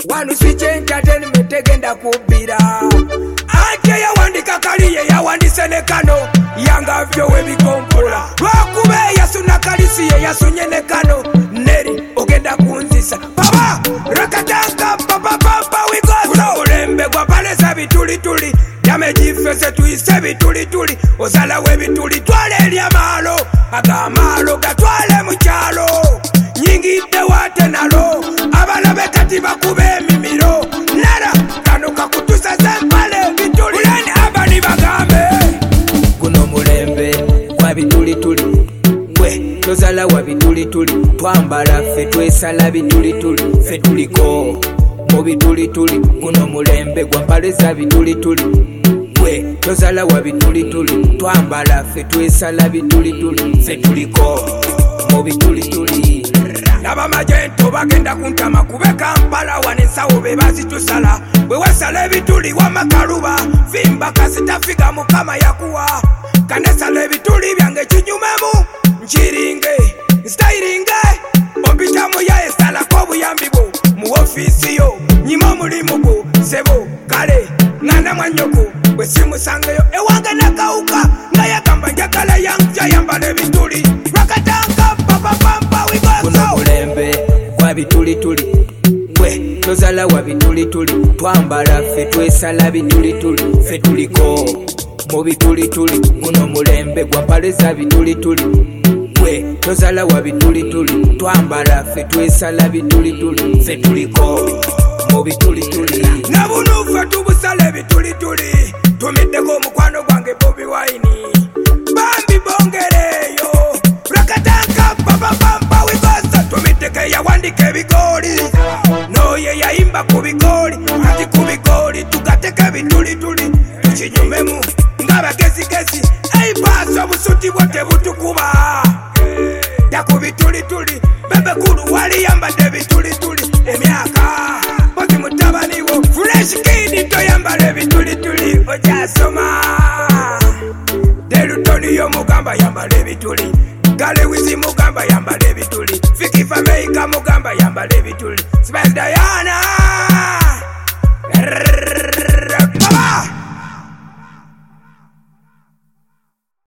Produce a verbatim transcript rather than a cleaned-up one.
Wanu switch entertainment tegenda kubira. Ate yawandika kaliye yawandise ne kano. Yanga vyo webikompola. Wakube yasuna kalisi ye yasunye ne kano. Neri ogenda kunzisa. Baba rakatanka papa papa wigoso. Ulembe kwa pale za bituli tuli. Yamejifese tuise bituli tuli. Ozala we bituli twale elia malo. Aga malo gatwale mchalo. Nyingi te wate nalo. Abana bekati bakube mimiro. Nara kanuka kutusa zempale bituli. Uleni abani bagambe. Kuno mulembe kwa bituli tuli. Mwe tozala wa bituli tuli. Twambala fe twesala bituli tuli. Fe tuliko mu bituli tuli. Kuno mulembe kwa pale za bituli tuli. Mwe tozala wa bituli tuli. Twambala fe twesala bituli tuli. Fe tuliko mu bituli tuli. Naba majento bagenda kuntama kube Kampala wanesawo bebazi tusala. Bwe wasala ebituli wa makaluba. Fimba kasitafika mukama yakuwa. Kanesala ebituli byange kinyumemu. Nchiringe, styringe. Ompitamu ya esala ko buyambibo. Mu ofisi yo, nyima mulimu go. Sebo, kale, ngana mwanyoko. Bwe simusangeyo, ewange nakauka. Ngaya kamba njakala yangja yambale ebituli. Rakatanka papa pampa wigoso. Kuno mulembe kwa bituli tuli. Mwe tozala wa bituli tuli. Twambala fe twesala bituli tuli. Fe tuliko mu bituli tuli. Kuno mulembe kwa pale za bituli tuli. Mwe tozala wa bituli tuli. Twambala fe twesala bituli tuli. Fe tuliko mu bituli tuli. Nabunu fe tubusale bituli tuli. Tumiteko mukwano gwange Bobi Wine. Bambi bongereyo. Rakatanka papa pampa wigosa. Tumiteke yawandike bigoli. Noye yaimba kubigoli. Ati kubigoli tugateke bituli tuli. Tuchinyumemu ngaba gezi gezi. Ei baso busuti bote butukuba. Yaku bituli tuli. Bebe kuru wali yamba de bituli tuli. Emiaka Bozi mutabani wo. Fresh kid to yamba de bituli tuli. Oja soma Derutoni yo mugamba yamba de bituli. Gale wizi mugamba yamba de bituli. Fiki Fameika mugamba yamba de bituli. Spice Diana